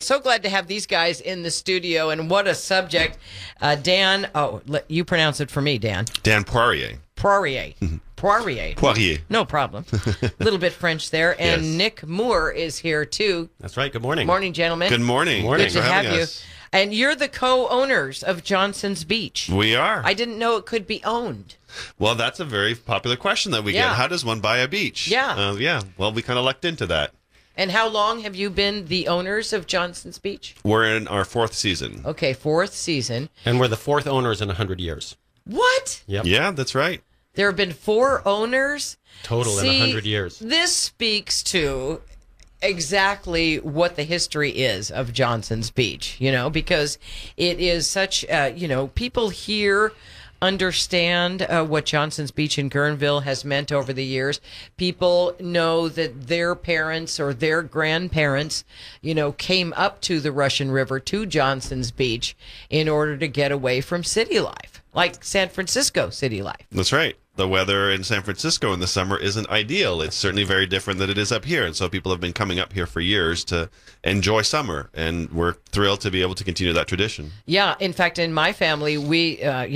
so glad to have these guys in the studio, and what a subject. Dan, you pronounce it for me, Dan. Dan Poirier. Poirier. Poirier. Poirier. No problem. A little bit French there. And Yes. Nick Moore is here, too. That's right. Good morning. Morning, gentlemen. Good morning. Morning. Good Thanks to for have having you. us. And you're the co-owners of Johnson's Beach. We are. I didn't know it could be owned. Well, that's a very popular question that we Yeah. get. How does one buy a beach? Yeah. Well, we kind of lucked into that. And how long have you been the owners of Johnson's Beach? We're in our 4th season. Okay, 4th season. And we're the 4th owners in 100 years. What? Yep. Yeah, that's right. There have been 4 owners? Total in 100 years. This speaks to exactly what the history is of Johnson's Beach, because it is such, people here understand what Johnson's Beach in Guerneville has meant over the years. People know that their parents or their grandparents, came up to the Russian River to Johnson's Beach in order to get away from city life, like San Francisco city life. That's right. The weather in San Francisco in the summer isn't ideal. It's certainly very different than it is up here. And so people have been coming up here for years to enjoy summer. And we're thrilled to be able to continue that tradition. Yeah. In fact, in my family, we,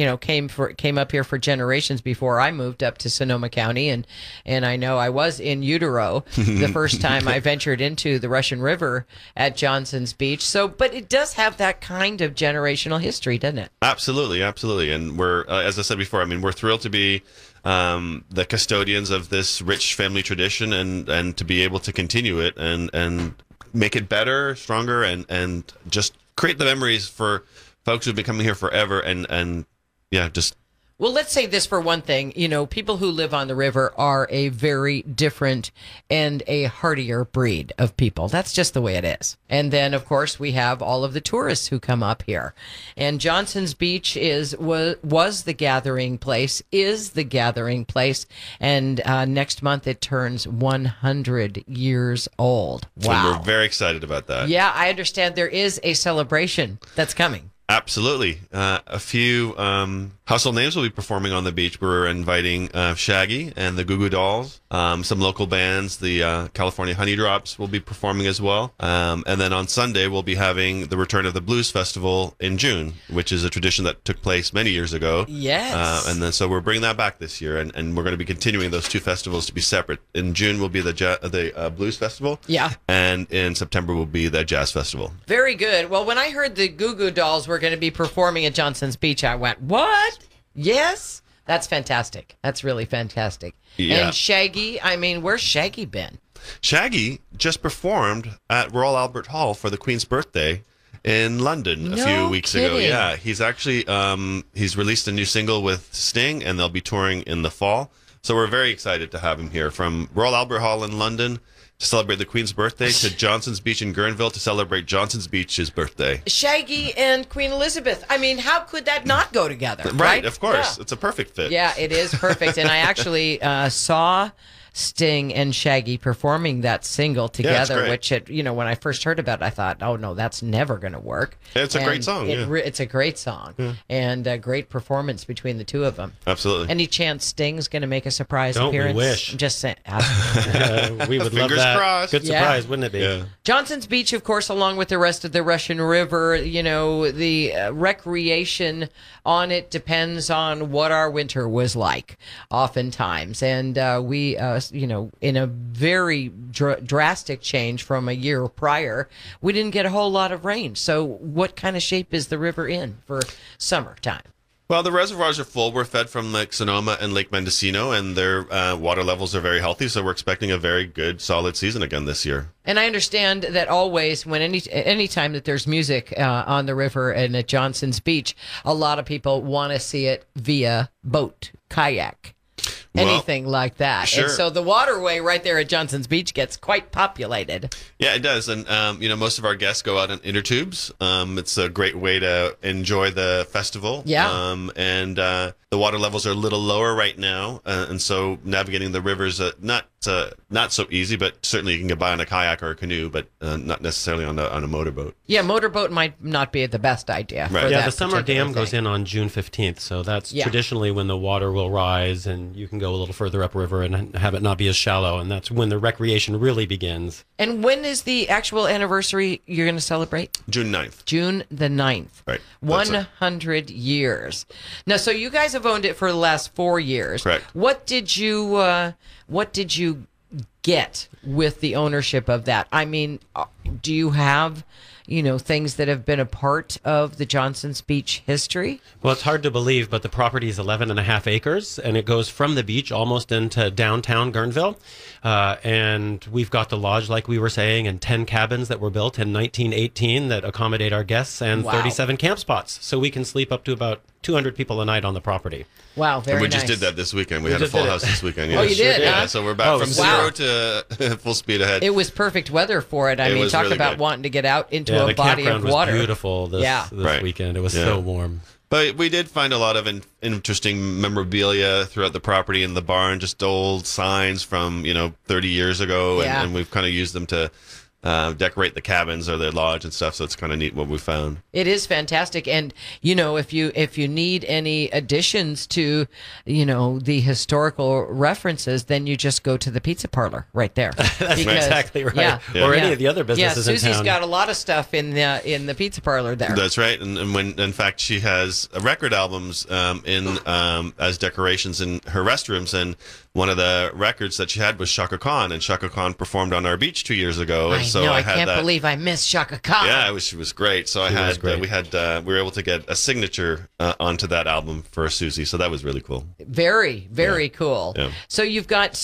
came up here for generations before I moved up to Sonoma County. And I know I was in utero the first time I ventured into the Russian River at Johnson's Beach. So, but it does have that kind of generational history, doesn't it? Absolutely. Absolutely. And we're, as I said before, we're thrilled to be the custodians of this rich family tradition and to be able to continue it and make it better, stronger, and just create the memories for folks who've been coming here forever and just. Well, let's say this for one thing. People who live on the river are a very different and a hardier breed of people. That's just the way it is. And then, of course, we have all of the tourists who come up here. And Johnson's Beach was the gathering place, is the gathering place. And next month it turns 100 years old. So Wow. we're very excited about that. Yeah, I understand there is a celebration that's coming. Absolutely. A few household names will be performing on the beach. We're inviting Shaggy and the Goo Goo Dolls. Some local bands, the California Honey Drops, will be performing as well. And then on Sunday, we'll be having the return of the Blues Festival in June, which is a tradition that took place many years ago. Yes. And then so we're bringing that back this year, and we're going to be continuing those two festivals to be separate. In June will be the Blues Festival. Yeah. And in September will be the Jazz Festival. Very good. Well, when I heard the Goo Goo Dolls were going to be performing at Johnson's Beach, I went, what? Yes? That's fantastic. That's really fantastic. Yeah. And Shaggy, where's Shaggy been? Shaggy just performed at Royal Albert Hall for the Queen's birthday in London a No few weeks ago. kidding. Yeah, he's actually he's released a new single with Sting, and they'll be touring in the fall. So we're very excited to have him here from Royal Albert Hall in London to celebrate the Queen's birthday to Johnson's Beach in Guerneville to celebrate Johnson's Beach's birthday. Shaggy and Queen Elizabeth. How could that not go together? Right, of course. Yeah. It's a perfect fit. Yeah, it is perfect. And I actually saw Sting and Shaggy performing that single together, great. which, when I first heard about it, I thought, oh, no, that's never going to work. It's a great song, It's a great song. Yeah. And a great performance between the two of them. Absolutely. Any chance Sting's going to make a surprise Don't we appearance? wish. I'm just saying. We would love Fingers that. crossed. Good Yeah. surprise, wouldn't it be? Yeah. Johnson's Beach, of course, along with the rest of the Russian River, the recreation on it depends on what our winter was like, oftentimes. And we, in a very drastic change from a year prior, we didn't get a whole lot of rain. So what kind of shape is the river in for summertime? Well, the reservoirs are full. We're fed from Lake Sonoma and Lake Mendocino, and their water levels are very healthy. So we're expecting a very good, solid season again this year. And I understand that always, when any time that there's music on the river and at Johnson's Beach, a lot of people want to see it via boat, kayak, anything like that. Sure. And so the waterway right there at Johnson's Beach gets quite populated. Yeah, it does. And, most of our guests go out in inner tubes. It's a great way to enjoy the festival. Yeah. And the water levels are a little lower right now. And so navigating the rivers not not so easy, but certainly you can get by on a kayak or a canoe, but not necessarily on a motorboat. Yeah, motorboat might not be the best idea. Right. For Yeah, that the summer particular dam goes thing. in on June 15th, so that's Yeah. traditionally when the water will rise and you can go a little further upriver and have it not be as shallow, and that's when the recreation really begins. And when is the actual anniversary you're going to celebrate? June 9th. June the 9th. Right. That's it. 100 years. Now, so you guys have owned it for the last 4 years. Correct. What did you get with the ownership of that? I mean, do you have, things that have been a part of the Johnson's Beach history? Well, it's hard to believe, but the property is 11.5 acres, and it goes from the beach almost into downtown Guerneville. And we've got the lodge, like we were saying, and 10 cabins that were built in 1918 that accommodate our guests, and Wow. 37 camp spots. So we can sleep up to about 200 people a night on the property. Wow, very And we nice. just did that this weekend. We had a just full did it. house this weekend. Oh, you did, Yeah, huh? so we're back Oh, from wow. zero to full speed ahead. It was perfect weather for it. I It mean, was talk really about good. wanting to get out into Yeah, a the body campground of water. was beautiful this Right. weekend. It was Yeah. so warm. But we did find a lot of interesting memorabilia throughout the property and the barn, just old signs from 30 years ago, Yeah. and we've kind of used them to decorate the cabins or the lodge and stuff. So it's kind of neat what we found. It is fantastic, and if you need any additions to the historical references, then you just go to the pizza parlor right there. That's exactly right. Yeah, Or any yeah. of the other businesses Yeah, in Susie's town. got a lot of stuff in the pizza parlor there. That's right, and when in fact she has record albums as decorations in her restrooms, and one of the records that she had was Shaka Khan, and Shaka Khan performed on our beach 2 years ago, and so I had can't that. believe I missed Shaka Khan. Yeah, she was great. So She was great. we were able to get a signature onto that album for Susie, so that was really cool. Very, very cool. Yeah. So we've got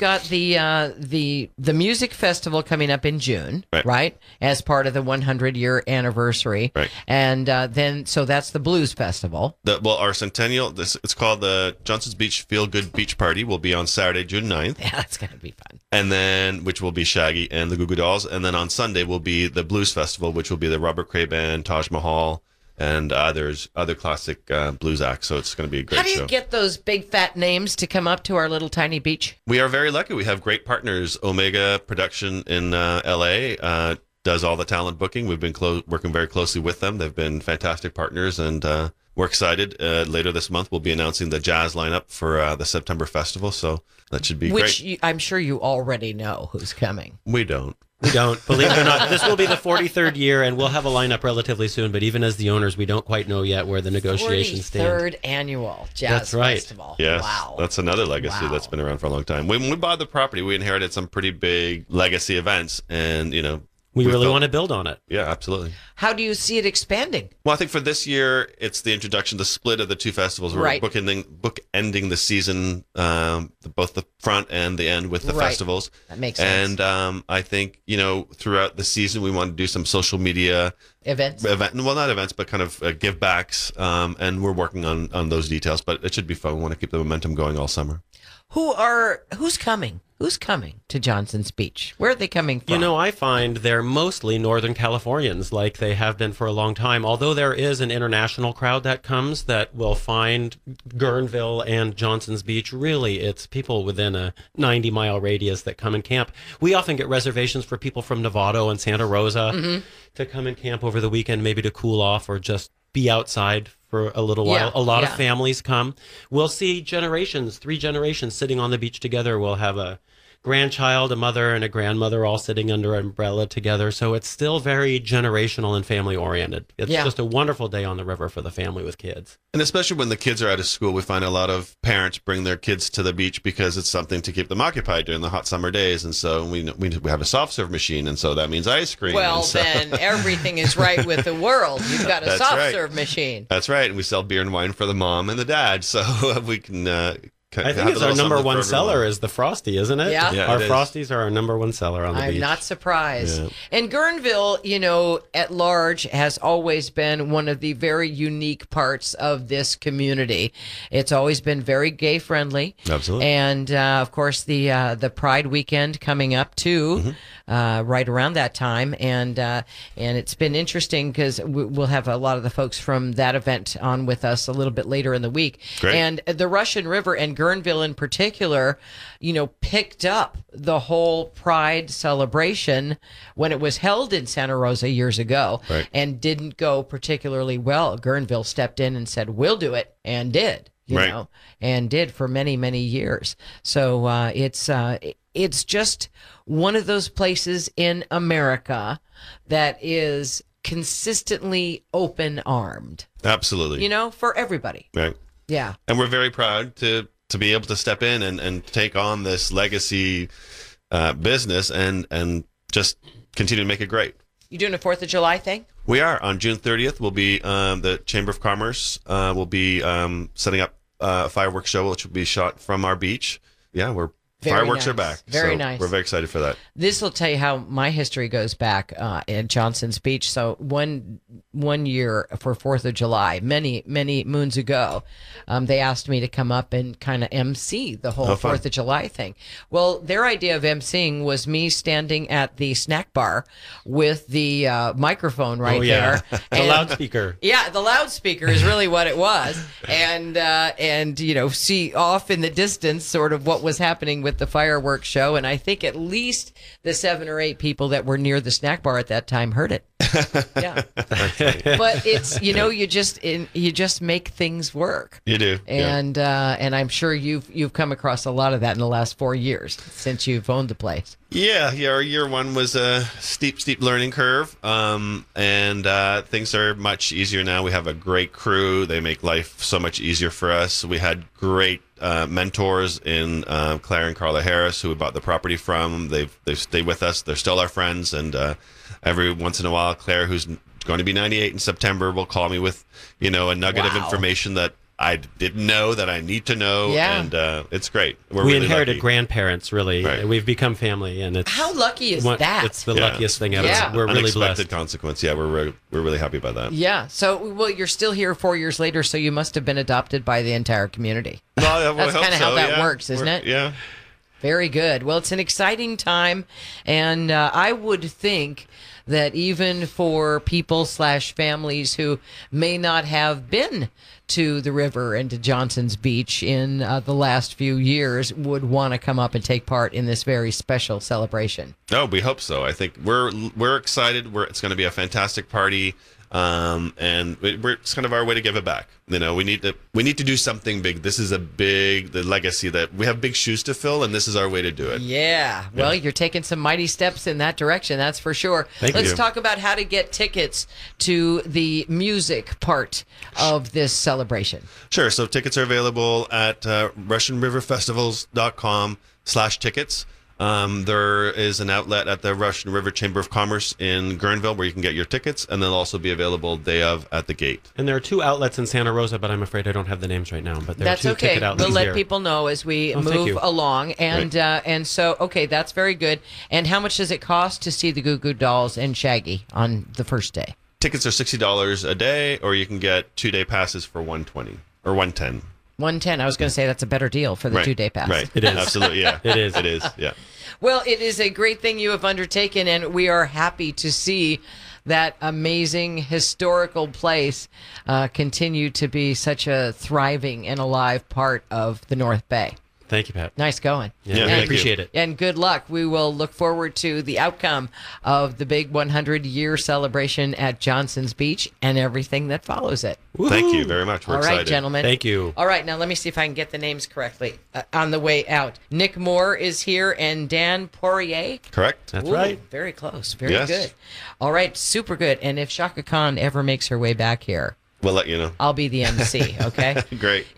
the music festival coming up in June, Right. As part of the 100-year anniversary, Right. And then that's the blues festival. Our centennial, it's called the Johnson's Beach Feel Good Beach Party, will be on Saturday, June 9th, Yeah, that's gonna be fun. and then which will be Shaggy and the Goo Goo Dolls, and then on Sunday will be the Blues Festival, which will be the Robert Cray Band, Taj Mahal, and other classic blues acts. So it's going to be a great How do you show. get those big fat names to come up to our little tiny beach? We are very lucky. We have great partners. Omega Production in LA does all the talent booking. We've been working very closely with them. They've been fantastic partners, and we're excited. Later this month, we'll be announcing the jazz lineup for the September festival. So that should be great. I'm sure you already know who's coming. We don't. We don't. Believe it or not, this will be the 43rd year, and we'll have a lineup relatively soon. But even as the owners, we don't quite know yet where the negotiations stand. 43rd annual jazz That's right. festival. Yes, Wow. that's another legacy Wow. that's been around for a long time. When we bought the property, we inherited some pretty big legacy events, and We really felt- want to build on it. Yeah, absolutely. How do you see it expanding? Well, I think for this year, it's the introduction, the split of the two festivals. We're Right. bookending the season, both the front and the end with the Right. festivals. That makes sense. And I think, throughout the season, we want to do some social media Events? not events, but kind of give backs. And we're working on those details, but it should be fun. We want to keep the momentum going all summer. Who's coming? Who's coming to Johnson's Beach? Where are they coming from? I find they're mostly Northern Californians, like they have been for a long time. Although there is an international crowd that comes that will find Guerneville and Johnson's Beach. Really, it's people within a 90-mile radius that come and camp. We often get reservations for people from Novato and Santa Rosa to come and camp over the weekend, maybe to cool off or just be outside for a little while. Yeah, A lot of yeah. families come. We'll see 3 generations sitting on the beach together. We'll have a grandchild, a mother, and a grandmother all sitting under an umbrella together. So it's still very generational and family oriented. It's Yeah. just a wonderful day on the river for the family with kids. And especially when the kids are out of school, we find a lot of parents bring their kids to the beach because it's something to keep them occupied during the hot summer days. And so we have a soft serve machine, and so that means ice cream. Well, and so, then everything is right with the world. You've got a That's soft right. serve machine. That's right. And we sell beer and wine for the mom and the dad, so we can. I think it's our number one seller is the Frosty, isn't it? Yeah. Yeah, Our it is. Frosties are our number one seller on the I'm beach. not surprised. Yeah. And Guerneville, at large, has always been one of the very unique parts of this community. It's always been very gay friendly. Absolutely. And of course, the Pride weekend coming up too, right around that time, and it's been interesting because we'll have a lot of the folks from that event on with us a little bit later in the week. Great. And the Russian River and Guerneville in particular, picked up the whole Pride celebration when it was held in Santa Rosa years ago, Right. and didn't go particularly well. Guerneville stepped in and said, "We'll do it," and did. Right. And did for many, many years. So it's just one of those places in America that is consistently open-armed, Absolutely. for everybody. Right. Yeah. And we're very proud to be able to step in and take on this legacy business and just continue to make it great. You doing a 4th of July thing? We are. On June 30th, we'll be, the Chamber of Commerce will be setting up a fireworks show, which will be shot from our beach. Yeah, fireworks nice. are back. Very so nice. We're very excited for that. This will tell you how my history goes back in Johnson's Beach. So one year for 4th of July, many, many moons ago, they asked me to come up and kind of MC the whole Oh, fun. 4th of July thing. Well, their idea of MCing was me standing at the snack bar with the microphone right there. The and- loudspeaker. Yeah, the loudspeaker is really what it was, and see off in the distance sort of what was happening with the fireworks show, and I think at least the 7 or 8 people that were near the snack bar at that time heard it. Yeah, but it's you just make things work. You do. Yeah. And I'm sure you've come across a lot of that in the last 4 years since you've owned the place. Yeah, our year one was a steep learning curve, and things are much easier now. We have a great crew. They make life so much easier for us. We had great mentors in Claire and Carla Harris, who we bought the property from. They've stayed with us. They're still our friends, and every once in a while, Claire, who's going to be 98 in September, will call me with a nugget of Wow. information that I didn't know that I need to know, Yeah. and it's great. We really inherited lucky. grandparents, really. Right. We've become family, and it's How lucky is one- that? It's the Yeah. luckiest thing ever. Yeah. We're really Unexpected blessed. consequence. Yeah, we're really happy about that. Yeah. So, well, you're still here 4 years later, so you must have been adopted by the entire community. Well, That's hope kinda how so, that yeah. works, isn't it? Yeah. Very good. Well, it's an exciting time, and I would think that even for people/families who may not have been to the river and to Johnson's Beach in the last few years would want to come up and take part in this very special celebration. Oh, we hope so. I think we're excited. It's going to be a fantastic party, and it's kind of our way to give it back. We need to do something big. This is the legacy that we have big shoes to fill, and this is our way to do it. Yeah. Well, you're taking some mighty steps in that direction, that's for sure. Let's you. talk about how to get tickets to the music part of this celebration. Sure. So tickets are available at RussianRiverFestivals.com/tickets. There is an outlet at the Russian River Chamber of Commerce in Guerneville where you can get your tickets, and they'll also be available day of at the gate. And there are 2 outlets in Santa Rosa, but I'm afraid I don't have the names right now. But there That's are 2 okay. ticket outlets We'll let here. people know as we Oh, thank move you. along. And so, okay, that's very good. And how much does it cost to see the Goo Goo Dolls and Shaggy on the first day? Tickets are $60 a day, or you can get 2-day passes for $120 or $110. $110. I was going to say that's a better deal for the 2-day pass. Right. It is. Absolutely. Yeah. It is. It is. Yeah. Well, it is a great thing you have undertaken, and we are happy to see that amazing historical place continue to be such a thriving and alive part of the North Bay. Thank you, Pat. Nice going. Yeah, thank I you. appreciate it. And good luck. We will look forward to the outcome of the big 100-year celebration at Johnson's Beach and everything that follows it. Thank you very much. We're All excited. right, gentlemen. Thank you. All right, now let me see if I can get the names correctly on the way out. Nick Moore is here and Dan Poirier. Correct. That's Ooh, right. Very close. Very Yes. good. All right, super good. And if Shaka Khan ever makes her way back here, We'll let you know. I'll be the MC, okay? Great.